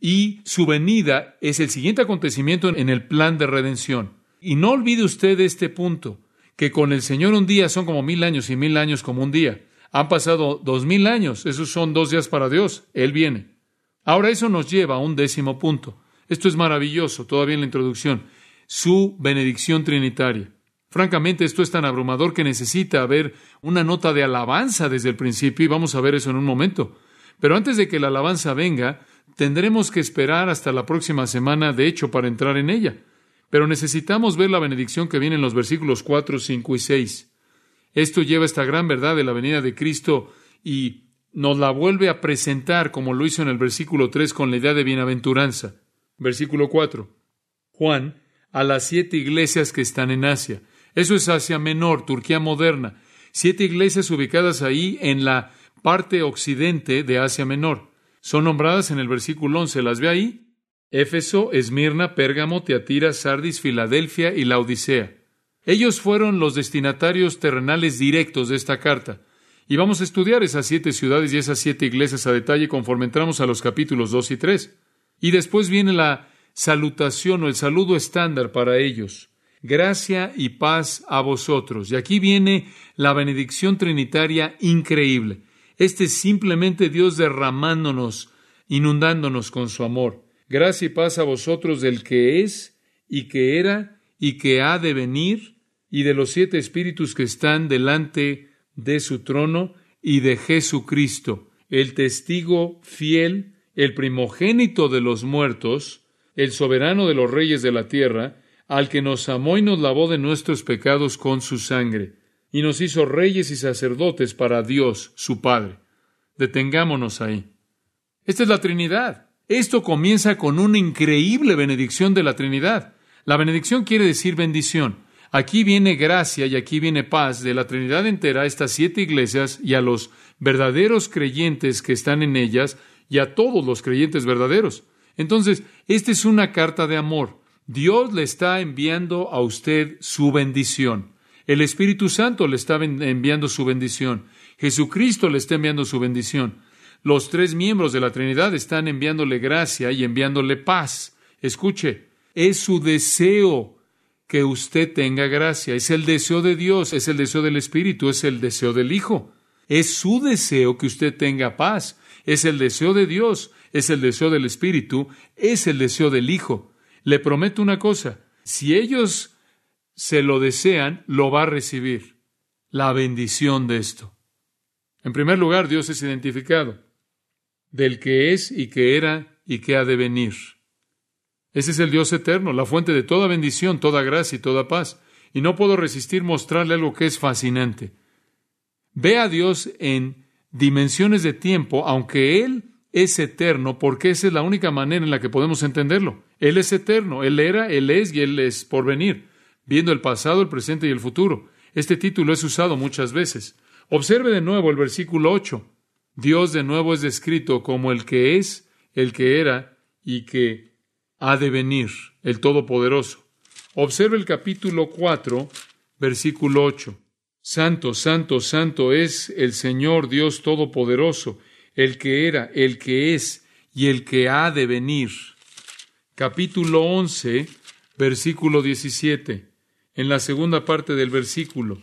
[SPEAKER 2] Y su venida es el siguiente acontecimiento en el plan de redención. Y no olvide usted este punto, que con el Señor un día son como mil años y mil años como un día. Han pasado dos mil años, esos son dos días para Dios. Él viene. Ahora eso nos lleva a un décimo punto. Esto es maravilloso, todavía en la introducción. Su benedicción trinitaria. Francamente, esto es tan abrumador que necesita haber una nota de alabanza desde el principio, y vamos a ver eso en un momento. Pero antes de que la alabanza venga, tendremos que esperar hasta la próxima semana, de hecho, para entrar en ella. Pero necesitamos ver la benedicción que viene en los versículos cuatro, cinco y seis. Esto lleva esta gran verdad de la venida de Cristo y nos la vuelve a presentar como lo hizo en el versículo tres con la idea de bienaventuranza. Versículo cuatro. Juan, a las siete iglesias que están en Asia. Eso es Asia Menor, Turquía moderna. Siete iglesias ubicadas ahí en la parte occidente de Asia Menor. Son nombradas en el versículo once. ¿Las ve ahí? Éfeso, Esmirna, Pérgamo, Tiatira, Sardis, Filadelfia y Laodicea. Ellos fueron los destinatarios terrenales directos de esta carta. Y vamos a estudiar esas siete ciudades y esas siete iglesias a detalle conforme entramos a los capítulos dos y tres. Y después viene la salutación o el saludo estándar para ellos. Gracia y paz a vosotros. Y aquí viene la benedicción trinitaria increíble. Este es simplemente Dios derramándonos, inundándonos con su amor. Gracia y paz a vosotros del que es, y que era, y que ha de venir, y de los siete espíritus que están delante de su trono, y de Jesucristo, el testigo fiel, el primogénito de los muertos, el soberano de los reyes de la tierra, al que nos amó y nos lavó de nuestros pecados con su sangre, y nos hizo reyes y sacerdotes para Dios, su Padre. Detengámonos ahí. Esta es la Trinidad. Esto comienza con una increíble benedicción de la Trinidad. La benedicción quiere decir bendición. Aquí viene gracia y aquí viene paz de la Trinidad entera a estas siete iglesias y a los verdaderos creyentes que están en ellas y a todos los creyentes verdaderos. Entonces, esta es una carta de amor. Dios le está enviando a usted su bendición. El Espíritu Santo le está enviando su bendición. Jesucristo le está enviando su bendición. Los tres miembros de la Trinidad están enviándole gracia y enviándole paz. Escuche, es su deseo que usted tenga gracia. Es el deseo de Dios, es el deseo del Espíritu, es el deseo del Hijo. Es su deseo que usted tenga paz. Es el deseo de Dios, es el deseo del Espíritu, es el deseo del Hijo. Le prometo una cosa, si ellos se lo desean, lo va a recibir. La bendición de esto. En primer lugar, Dios es identificado del que es y que era y que ha de venir. Ese es el Dios eterno, la fuente de toda bendición, toda gracia y toda paz. Y no puedo resistir mostrarle algo que es fascinante. Ve a Dios en dimensiones de tiempo, aunque Él es eterno, porque esa es la única manera en la que podemos entenderlo. Él es eterno, Él era, Él es y Él es por venir, viendo el pasado, el presente y el futuro. Este título es usado muchas veces. Observe de nuevo el versículo ocho. Dios de nuevo es descrito como el que es, el que era y que ha de venir, el Todopoderoso. Observe el capítulo cuatro, versículo ocho. Santo, santo, santo es el Señor Dios Todopoderoso, el que era, el que es y el que ha de venir. Capítulo once, versículo diecisiete. En la segunda parte del versículo.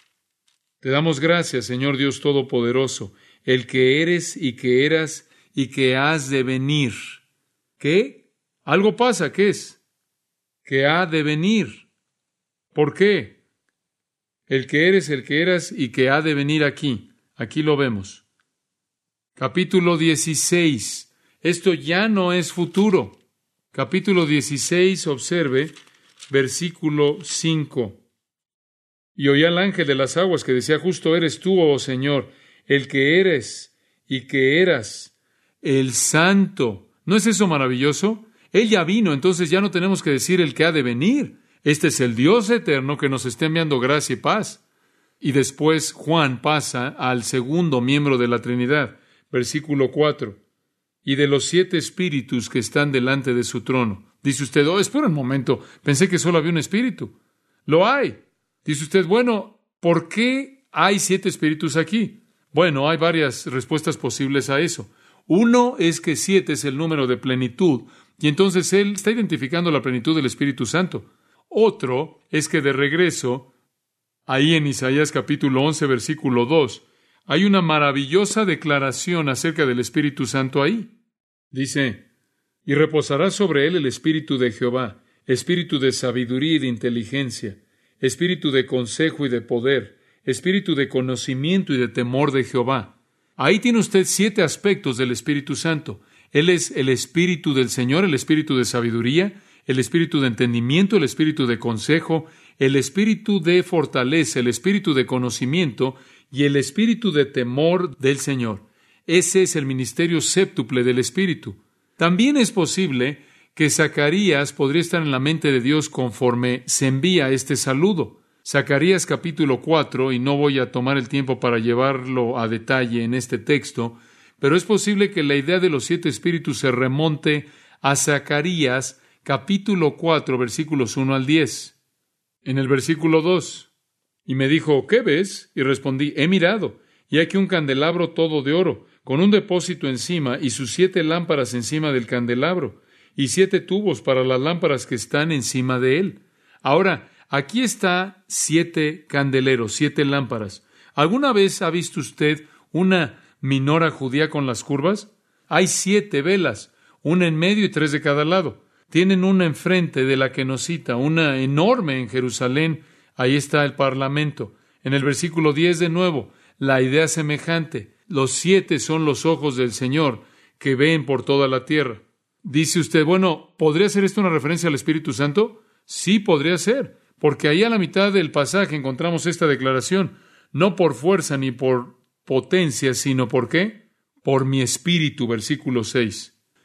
[SPEAKER 2] Te damos gracias, Señor Dios Todopoderoso, el que eres y que eras y que has de venir. ¿Qué? Algo pasa, ¿qué es? Que ha de venir. ¿Por qué? El que eres, el que eras y que ha de venir aquí. Aquí lo vemos. Capítulo dieciséis. Esto ya no es futuro. Capítulo dieciséis, observe, versículo cinco. Y oí al ángel de las aguas que decía, justo eres tú, oh Señor, el que eres y que eras, el santo. ¿No es eso maravilloso? Él ya vino, entonces ya no tenemos que decir el que ha de venir. Este es el Dios eterno que nos está enviando gracia y paz. Y después Juan pasa al segundo miembro de la Trinidad, versículo cuatro. Y de los siete espíritus que están delante de su trono. Dice usted, oh, espera un momento, pensé que solo había un espíritu. Lo hay. Dice usted, bueno, ¿por qué hay siete espíritus aquí? Bueno, hay varias respuestas posibles a eso. Uno es que siete es el número de plenitud, y entonces él está identificando la plenitud del Espíritu Santo. Otro es que de regreso, ahí en Isaías capítulo once, versículo dos, hay una maravillosa declaración acerca del Espíritu Santo ahí. Dice, y reposará sobre él el Espíritu de Jehová, Espíritu de sabiduría y de inteligencia, Espíritu de consejo y de poder, Espíritu de conocimiento y de temor de Jehová. Ahí tiene usted siete aspectos del Espíritu Santo. Él es el Espíritu del Señor, el Espíritu de sabiduría, el Espíritu de entendimiento, el Espíritu de consejo, el Espíritu de fortaleza, el Espíritu de conocimiento y el Espíritu de temor del Señor. Ese es el ministerio séptuple del Espíritu. También es posible que Zacarías podría estar en la mente de Dios conforme se envía este saludo. Zacarías capítulo cuatro, y no voy a tomar el tiempo para llevarlo a detalle en este texto, pero es posible que la idea de los siete espíritus se remonte a Zacarías capítulo cuatro, versículos uno al diez. En el versículo dos, y me dijo, ¿qué ves? Y respondí, he mirado, y aquí un candelabro todo de oro, con un depósito encima, y sus siete lámparas encima del candelabro, y siete tubos para las lámparas que están encima de él. Ahora, aquí está siete candeleros, siete lámparas. ¿Alguna vez ha visto usted una minora judía con las curvas? Hay siete velas, una en medio y tres de cada lado. Tienen una enfrente de la que nos cita, una enorme en Jerusalén. Ahí está el parlamento. En el versículo diez de nuevo, la idea semejante. Los siete son los ojos del Señor que ven por toda la tierra. Dice usted, bueno, ¿podría ser esto una referencia al Espíritu Santo? Sí, podría ser, porque ahí a la mitad del pasaje encontramos esta declaración, no por fuerza ni por potencia, sino ¿por qué? Por mi espíritu, versículo seis.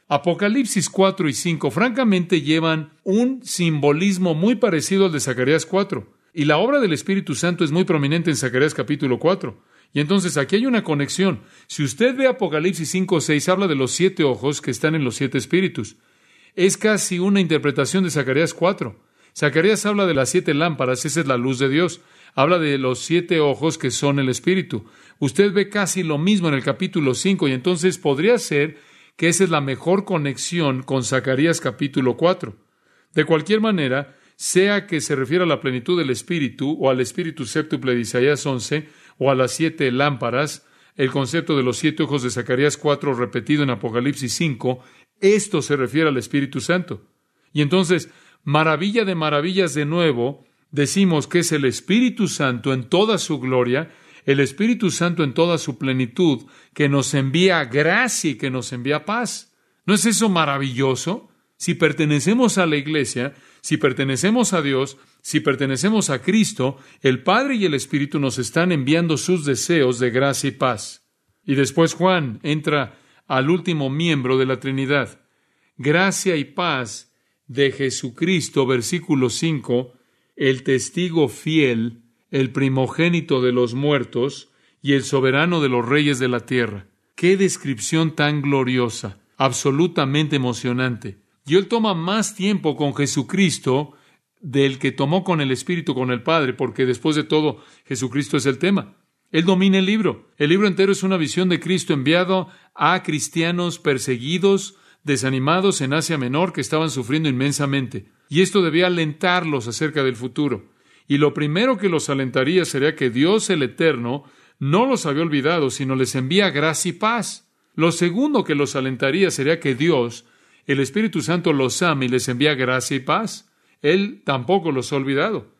[SPEAKER 2] Apocalipsis cuatro y cinco francamente llevan un simbolismo muy parecido al de Zacarías cuatro. Y la obra del Espíritu Santo es muy prominente en Zacarías capítulo cuatro. Y entonces aquí hay una conexión. Si usted ve Apocalipsis cinco o seis, habla de los siete ojos que están en los siete espíritus. Es casi una interpretación de Zacarías cuatro. Zacarías habla de las siete lámparas, esa es la luz de Dios. Habla de los siete ojos que son el Espíritu. Usted ve casi lo mismo en el capítulo cinco, y entonces podría ser que esa es la mejor conexión con Zacarías capítulo cuatro. De cualquier manera, sea que se refiera a la plenitud del Espíritu, o al Espíritu séptuple de Isaías once, o a las siete lámparas, el concepto de los siete ojos de Zacarías cuatro repetido en Apocalipsis cinco, esto se refiere al Espíritu Santo. Y entonces, maravilla de maravillas de nuevo, decimos que es el Espíritu Santo en toda su gloria, el Espíritu Santo en toda su plenitud, que nos envía gracia y que nos envía paz. ¿No es eso maravilloso? Si pertenecemos a la iglesia, si pertenecemos a Dios, si pertenecemos a Cristo, el Padre y el Espíritu nos están enviando sus deseos de gracia y paz. Y después Juan entra al último miembro de la Trinidad. Gracia y paz de Jesucristo, versículo cinco, el testigo fiel, el primogénito de los muertos y el soberano de los reyes de la tierra. ¡Qué descripción tan gloriosa! Absolutamente emocionante. Y él toma más tiempo con Jesucristo del que tomó con el Espíritu, con el Padre, porque después de todo, Jesucristo es el tema. Él domina el libro. El libro entero es una visión de Cristo enviado a cristianos perseguidos, desanimados en Asia Menor, que estaban sufriendo inmensamente. Y esto debía alentarlos acerca del futuro. Y lo primero que los alentaría sería que Dios el Eterno no los había olvidado, sino les envía gracia y paz. Lo segundo que los alentaría sería que Dios, el Espíritu Santo, los ama y les envía gracia y paz. Él tampoco los ha olvidado.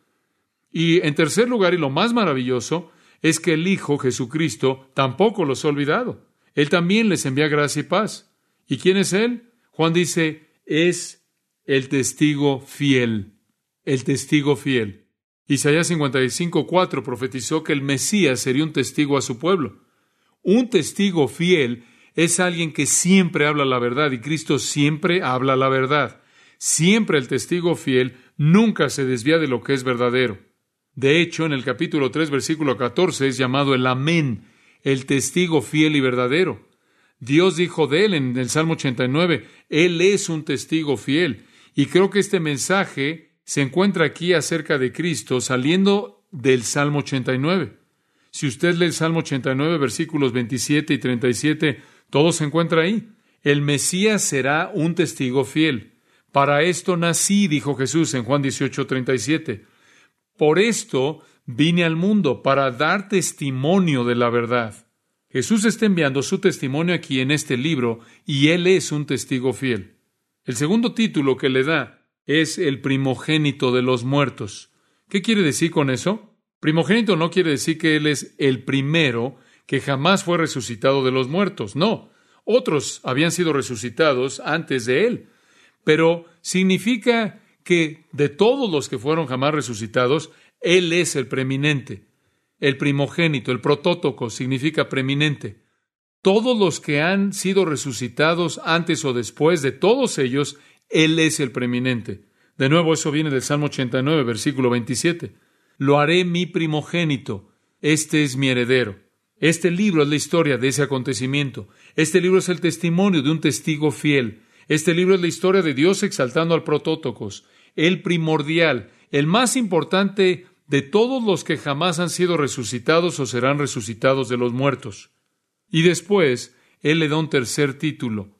[SPEAKER 2] Y en tercer lugar, y lo más maravilloso, es que el Hijo, Jesucristo, tampoco los ha olvidado. Él también les envía gracia y paz. ¿Y quién es Él? Juan dice, es el testigo fiel. El testigo fiel. Isaías cincuenta y cinco, cuatro profetizó que el Mesías sería un testigo a su pueblo. Un testigo fiel es alguien que siempre habla la verdad, y Cristo siempre habla la verdad. Siempre el testigo fiel nunca se desvía de lo que es verdadero. De hecho, en el capítulo tres, versículo catorce, es llamado el Amén, el testigo fiel y verdadero. Dios dijo de él en el Salmo ochenta y nueve, Él es un testigo fiel. Y creo que este mensaje se encuentra aquí acerca de Cristo saliendo del Salmo ochenta y nueve. Si usted lee el Salmo ochenta y nueve, versículos veintisiete y treinta y siete, todo se encuentra ahí. El Mesías será un testigo fiel. Para esto nací, dijo Jesús en Juan dieciocho, treinta y siete. Por esto vine al mundo, para dar testimonio de la verdad. Jesús está enviando su testimonio aquí en este libro, y Él es un testigo fiel. El segundo título que le da es el primogénito de los muertos. ¿Qué quiere decir con eso? Primogénito no quiere decir que Él es el primero que jamás fue resucitado de los muertos. No, otros habían sido resucitados antes de Él. Pero significa que de todos los que fueron jamás resucitados, Él es el preeminente. El primogénito, el protótoco, significa preeminente. Todos los que han sido resucitados antes o después de todos ellos, Él es el preeminente. De nuevo, eso viene del Salmo ochenta y nueve, versículo veintisiete. Lo haré mi primogénito. Este es mi heredero. Este libro es la historia de ese acontecimiento. Este libro es el testimonio de un testigo fiel. Este libro es la historia de Dios exaltando al protótocos, el primordial, el más importante de todos los que jamás han sido resucitados o serán resucitados de los muertos. Y después, Él le da un tercer título,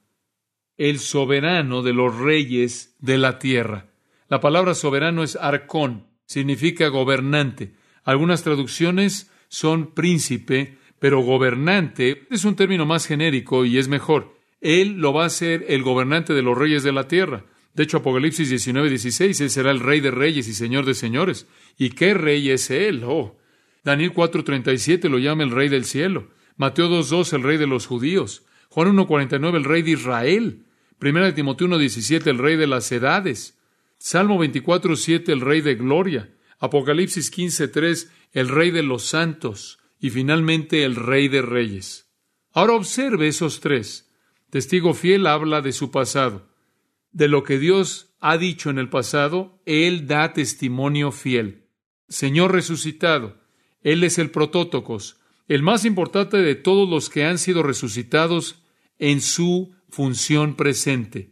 [SPEAKER 2] el soberano de los reyes de la tierra. La palabra soberano es arcón, significa gobernante. Algunas traducciones son príncipe, pero gobernante es un término más genérico y es mejor. Él lo va a ser el gobernante de los reyes de la tierra. De hecho, Apocalipsis diecinueve, dieciséis, Él será el Rey de reyes y Señor de señores. ¿Y qué rey es Él? Oh, Daniel cuatro, treinta y siete lo llama el Rey del cielo. Mateo dos, dos, el Rey de los judíos. Juan uno, cuarenta y nueve, el Rey de Israel. Primera de Timoteo uno, diecisiete, el Rey de las edades. Salmo veinticuatro, siete, el Rey de gloria. Apocalipsis quince, tres, el Rey de los santos. Y finalmente, el Rey de reyes. Ahora observe esos tres. Testigo fiel habla de su pasado. De lo que Dios ha dicho en el pasado, Él da testimonio fiel. Señor resucitado, Él es el protótocos, el más importante de todos los que han sido resucitados en su función presente.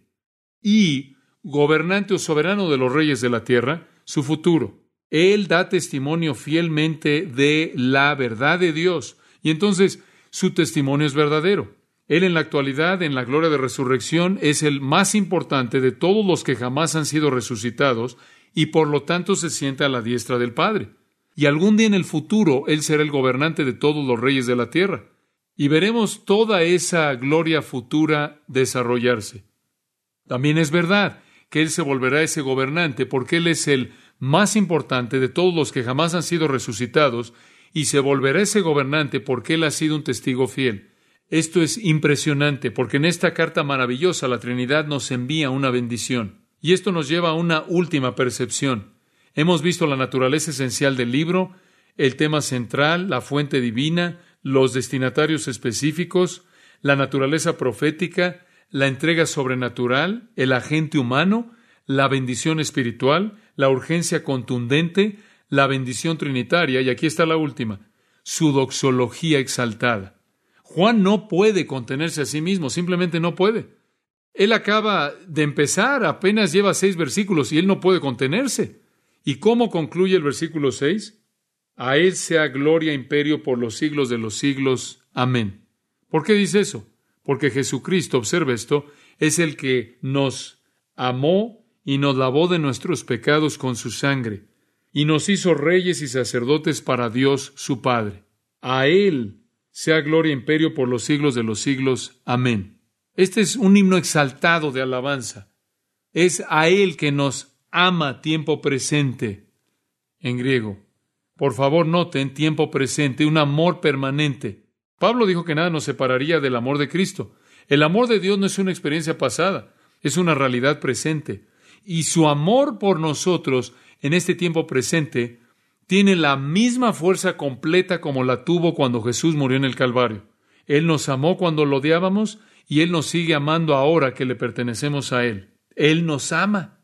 [SPEAKER 2] Y gobernante o soberano de los reyes de la tierra, su futuro. Él da testimonio fielmente de la verdad de Dios. Y entonces su testimonio es verdadero. Él en la actualidad, en la gloria de resurrección, es el más importante de todos los que jamás han sido resucitados y por lo tanto se sienta a la diestra del Padre. Y algún día en el futuro, Él será el gobernante de todos los reyes de la tierra. Y veremos toda esa gloria futura desarrollarse. También es verdad que Él se volverá ese gobernante porque Él es el más importante de todos los que jamás han sido resucitados y se volverá ese gobernante porque Él ha sido un testigo fiel. Esto es impresionante porque en esta carta maravillosa la Trinidad nos envía una bendición. Y esto nos lleva a una última percepción. Hemos visto la naturaleza esencial del libro, el tema central, la fuente divina, los destinatarios específicos, la naturaleza profética, la entrega sobrenatural, el agente humano, la bendición espiritual, la urgencia contundente, la bendición trinitaria, y aquí está la última, su doxología exaltada. Juan no puede contenerse a sí mismo, simplemente no puede. Él acaba de empezar, apenas lleva seis versículos y él no puede contenerse. ¿Y cómo concluye el versículo seis? A Él sea gloria e imperio por los siglos de los siglos. Amén. ¿Por qué dice eso? Porque Jesucristo, observe esto, es el que nos amó y nos lavó de nuestros pecados con su sangre y nos hizo reyes y sacerdotes para Dios su Padre. A Él sea gloria e imperio por los siglos de los siglos. Amén. Este es un himno exaltado de alabanza. Es a Él que nos ama, tiempo presente, en griego. Por favor, noten tiempo presente, un amor permanente. Pablo dijo que nada nos separaría del amor de Cristo. El amor de Dios no es una experiencia pasada, es una realidad presente. Y su amor por nosotros en este tiempo presente tiene la misma fuerza completa como la tuvo cuando Jesús murió en el Calvario. Él nos amó cuando lo odiábamos y Él nos sigue amando ahora que le pertenecemos a Él. Él nos ama.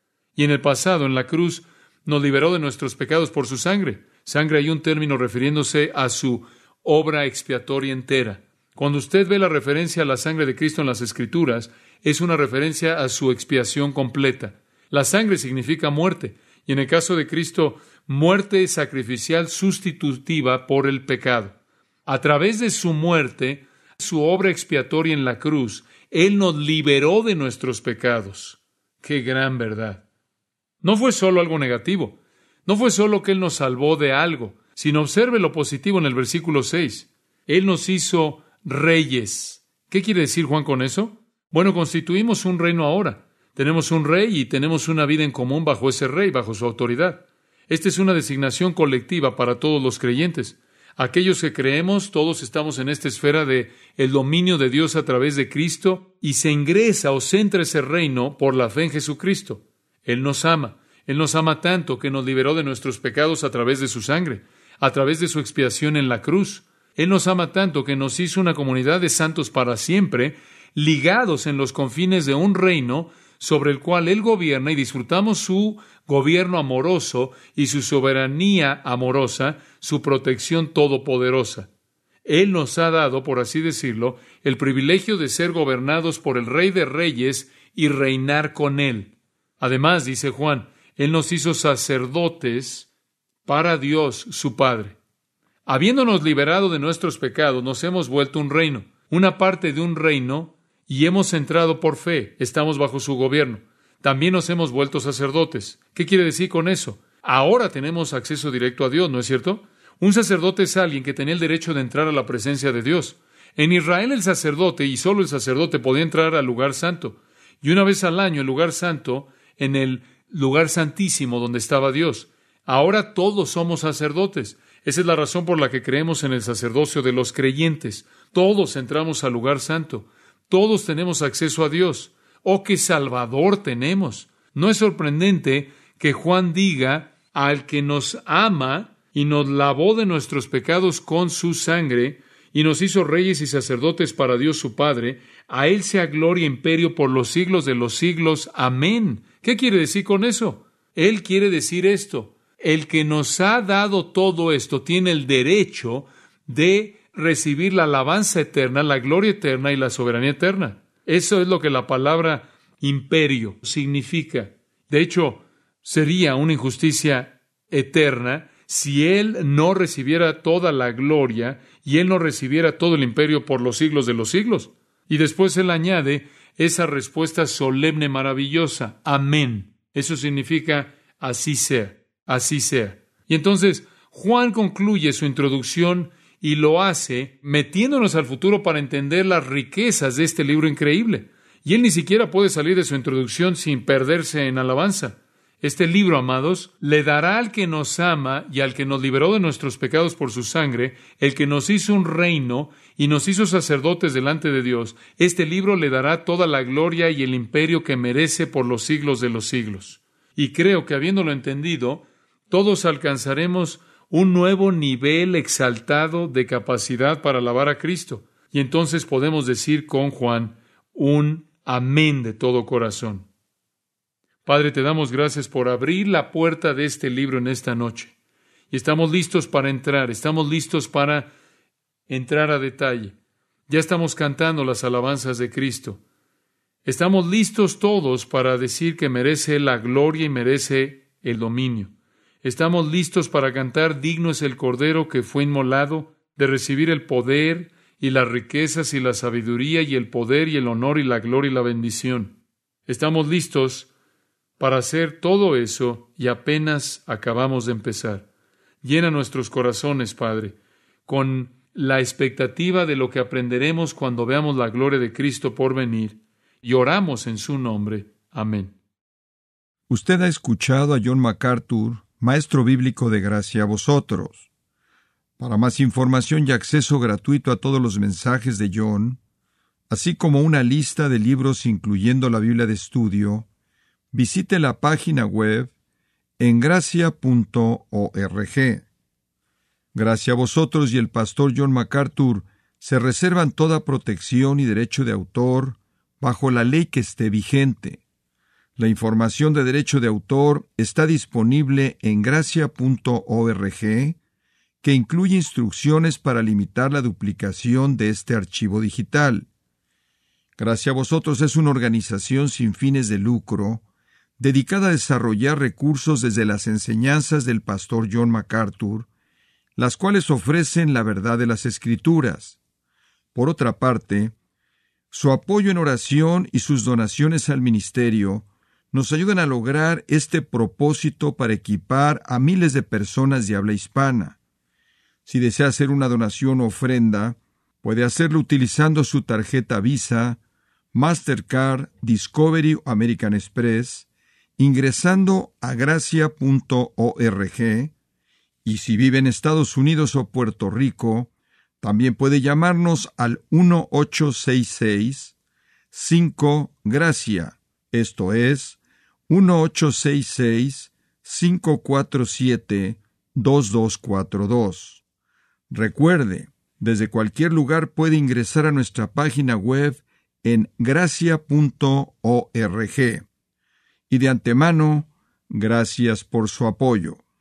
[SPEAKER 2] Y en el pasado, en la cruz, nos liberó de nuestros pecados por su sangre. Sangre hay un término refiriéndose a su obra expiatoria entera. Cuando usted ve la referencia a la sangre de Cristo en las Escrituras, es una referencia a su expiación completa. La sangre significa muerte, y en el caso de Cristo, muerte sacrificial sustitutiva por el pecado. A través de su muerte, su obra expiatoria en la cruz, Él nos liberó de nuestros pecados. ¡Qué gran verdad! No fue solo algo negativo, no fue solo que Él nos salvó de algo, sino observe lo positivo en el versículo seis. Él nos hizo reyes. ¿Qué quiere decir Juan con eso? Bueno, constituimos un reino ahora. Tenemos un rey y tenemos una vida en común bajo ese rey, bajo su autoridad. Esta es una designación colectiva para todos los creyentes. Aquellos que creemos, todos estamos en esta esfera de el dominio de Dios a través de Cristo y se ingresa o se entra ese reino por la fe en Jesucristo. Él nos ama. Él nos ama tanto que nos liberó de nuestros pecados a través de su sangre, a través de su expiación en la cruz. Él nos ama tanto que nos hizo una comunidad de santos para siempre, ligados en los confines de un reino sobre el cual Él gobierna y disfrutamos su gobierno amoroso y su soberanía amorosa, su protección todopoderosa. Él nos ha dado, por así decirlo, el privilegio de ser gobernados por el Rey de Reyes y reinar con Él. Además, dice Juan, Él nos hizo sacerdotes para Dios su Padre. Habiéndonos liberado de nuestros pecados, nos hemos vuelto un reino, una parte de un reino, y hemos entrado por fe, estamos bajo su gobierno. También nos hemos vuelto sacerdotes. ¿Qué quiere decir con eso? Ahora tenemos acceso directo a Dios, ¿no es cierto? Un sacerdote es alguien que tenía el derecho de entrar a la presencia de Dios. En Israel el sacerdote, y solo el sacerdote, podía entrar al lugar santo. Y una vez al año el lugar santo, en el lugar santísimo donde estaba Dios. Ahora todos somos sacerdotes. Esa es la razón por la que creemos en el sacerdocio de los creyentes. Todos entramos al lugar santo. Todos tenemos acceso a Dios. ¡Oh, qué Salvador tenemos! No es sorprendente que Juan diga al que nos ama y nos lavó de nuestros pecados con su sangre y nos hizo reyes y sacerdotes para Dios su Padre. A Él sea gloria e imperio por los siglos de los siglos. Amén. ¿Qué quiere decir con eso? Él quiere decir esto: el que nos ha dado todo esto tiene el derecho de recibir la alabanza eterna, la gloria eterna y la soberanía eterna. Eso es lo que la palabra imperio significa. De hecho, sería una injusticia eterna si Él no recibiera toda la gloria y Él no recibiera todo el imperio por los siglos de los siglos. Y después Él añade esa respuesta solemne, maravillosa: amén. Eso significa así sea, así sea. Y entonces Juan concluye su introducción y lo hace metiéndonos al futuro para entender las riquezas de este libro increíble. Y él ni siquiera puede salir de su introducción sin perderse en alabanza. Este libro, amados, le dará al que nos ama y al que nos liberó de nuestros pecados por su sangre, el que nos hizo un reino y nos hizo sacerdotes delante de Dios. Este libro le dará toda la gloria y el imperio que merece por los siglos de los siglos. Y creo que, habiéndolo entendido, todos alcanzaremos un nuevo nivel exaltado de capacidad para alabar a Cristo. Y entonces podemos decir con Juan un amén de todo corazón. Padre, te damos gracias por abrir la puerta de este libro en esta noche. Y estamos listos para entrar, estamos listos para entrar a detalle. Ya estamos cantando las alabanzas de Cristo. Estamos listos todos para decir que merece la gloria y merece el dominio. Estamos listos para cantar: digno es el Cordero que fue inmolado, de recibir el poder y las riquezas y la sabiduría y el poder y el honor y la gloria y la bendición. Estamos listos para hacer todo eso y apenas acabamos de empezar. Llena nuestros corazones, Padre, con la expectativa de lo que aprenderemos cuando veamos la gloria de Cristo por venir, y oramos en su nombre. Amén.
[SPEAKER 1] Usted ha escuchado a John MacArthur, maestro bíblico de gracia a vosotros. Para más información y acceso gratuito a todos los mensajes de John, así como una lista de libros incluyendo la Biblia de estudio, visite la página web en gracia punto org. Gracia a vosotros y el pastor John MacArthur se reservan toda protección y derecho de autor bajo la ley que esté vigente. La información de derecho de autor está disponible en gracia punto org, que incluye instrucciones para limitar la duplicación de este archivo digital. Gracia a vosotros es una organización sin fines de lucro, dedicada a desarrollar recursos desde las enseñanzas del pastor John MacArthur, las cuales ofrecen la verdad de las Escrituras. Por otra parte, su apoyo en oración y sus donaciones al ministerio nos ayudan a lograr este propósito para equipar a miles de personas de habla hispana. Si desea hacer una donación o ofrenda, puede hacerlo utilizando su tarjeta Visa, Mastercard, Discovery o American Express, ingresando a gracia punto org, y si vive en Estados Unidos o Puerto Rico, también puede llamarnos al uno ocho seis seis cinco gracia, esto es, uno ocho seis seis cinco cuatro siete dos dos cuatro dos. Recuerde, desde cualquier lugar puede ingresar a nuestra página web en gracia punto org. Y de antemano, gracias por su apoyo.